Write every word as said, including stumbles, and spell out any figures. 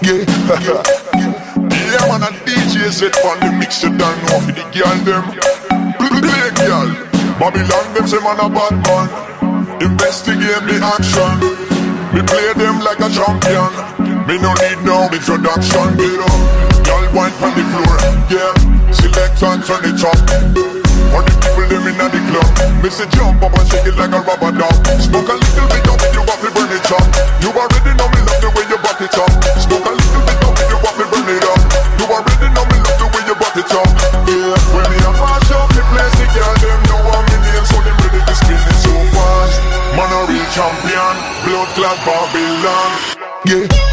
Yeah, yeah, man, a D J set on the mix, you don't know for the girl them. Play girl, Babylon them say man a bad man. Investigate the action. Me play them like a champion. Me no need no introduction. Get up, girl wine from the floor. Yeah, select and turn it up. For the people them inna the club. Me say jump up and shake it like a rubber dog. Smoke a little bit of it, you want to burn it up. You already know me love the way you back it up. Smoke a little bit of it, you want to burn it up. You already know me love the way you back it up. Yeah, when me a mash up the place, the girl them know I'm in name, so them ready to spin it so fast. Man a real champion, blood clot Babylon. Yeah.